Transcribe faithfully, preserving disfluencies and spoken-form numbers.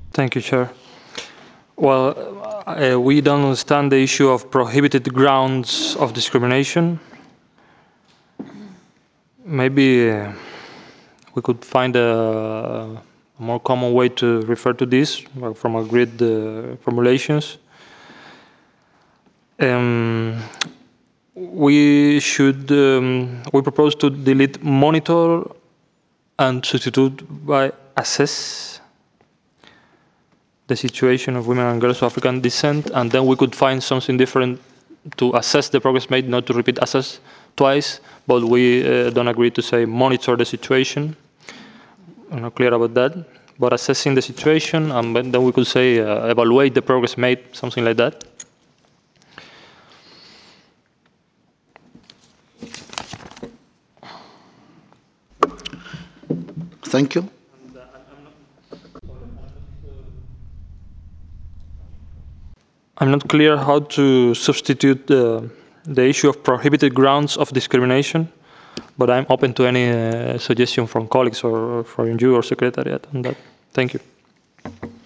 Thank you, Chair. Well, uh, we don't understand the issue of prohibited grounds of discrimination. Maybe uh, we could find a, a more common way to refer to this uh, from agreed uh, formulations. Um, we should um, we propose to delete monitor and substitute by assess the situation of women and girls of African descent, and then we could find something different to assess the progress made, not to repeat assess twice, but we uh, don't agree to say monitor the situation. I'm not clear about that, but assessing the situation, and then we could say uh, evaluate the progress made, something like that. Thank you. I'm not clear how to substitute the, the issue of prohibited grounds of discrimination, but I'm open to any uh, suggestion from colleagues or from you or secretariat on that. Thank you.